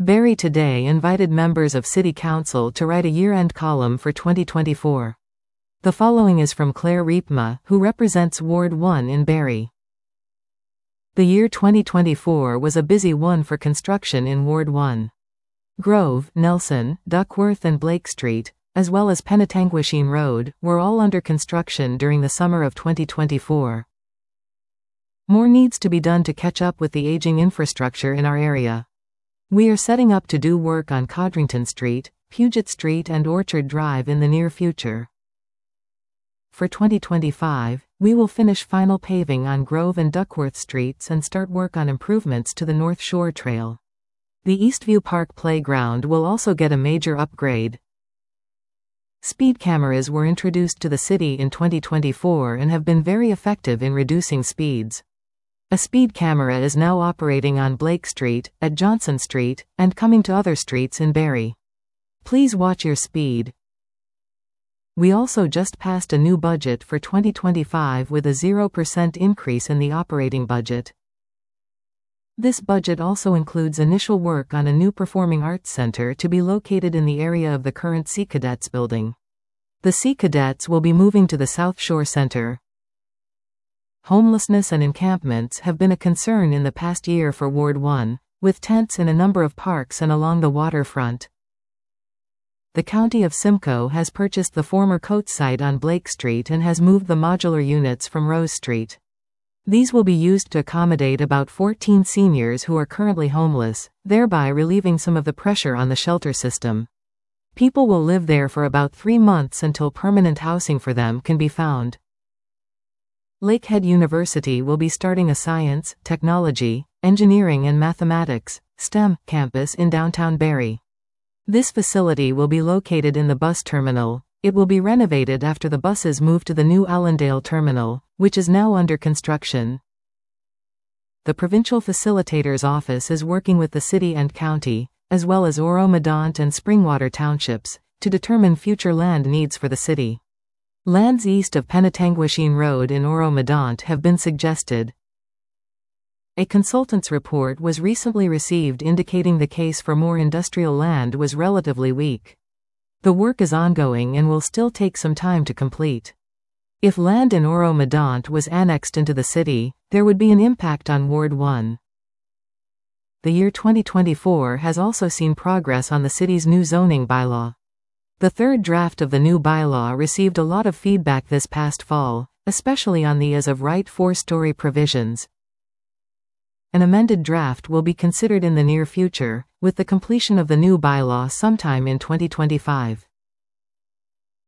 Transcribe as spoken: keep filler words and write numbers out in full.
Barrie Today invited members of City Council to write a year-end column for twenty twenty-four. The following is from Claire Riepma, who represents Ward one in Barrie. The year twenty twenty-four was a busy one for construction in Ward one. Grove, Nelson, Duckworth and Blake Street, as well as Penetanguishene Road, were all under construction during the summer of twenty twenty-four. More needs to be done to catch up with the aging infrastructure in our area. We are setting up to do work on Codrington Street, Puget Street and Orchard Drive in the near future. For twenty twenty-five, we will finish final paving on Grove and Duckworth Streets and start work on improvements to the North Shore Trail. The Eastview Park Playground will also get a major upgrade. Speed cameras were introduced to the city in twenty twenty-four and have been very effective in reducing speeds. A speed camera is now operating on Blake Street, at Johnson Street, and coming to other streets in Barrie. Please watch your speed. We also just passed a new budget for twenty twenty-five with a zero percent increase in the operating budget. This budget also includes initial work on a new performing arts center to be located in the area of the current Sea Cadets building. The Sea Cadets will be moving to the South Shore Center. Homelessness and encampments have been a concern in the past year for Ward one, with tents in a number of parks and along the waterfront. The County of Simcoe has purchased the former Coates site on Blake Street and has moved the modular units from Rose Street. These will be used to accommodate about fourteen seniors who are currently homeless, thereby relieving some of the pressure on the shelter system. People will live there for about three months until permanent housing for them can be found. Lakehead University will be starting a science, technology, engineering and mathematics (STEM) campus in downtown Barrie. This facility will be located in the bus terminal. It will be renovated after the buses move to the new Allendale terminal, which is now under construction. The Provincial Facilitator's Office is working with the city and county, as well as Oro-Medonte and Springwater townships, to determine future land needs for the city. Lands east of Penetanguishene Road in Oro-Medonte have been suggested. A consultant's report was recently received indicating the case for more industrial land was relatively weak. The work is ongoing and will still take some time to complete. If land in Oro-Medonte was annexed into the city, there would be an impact on Ward one. The year twenty twenty-four has also seen progress on the city's new zoning bylaw. The third draft of the new bylaw received a lot of feedback this past fall, especially on the as-of-right four-story provisions. An amended draft will be considered in the near future, with the completion of the new bylaw sometime in twenty twenty-five.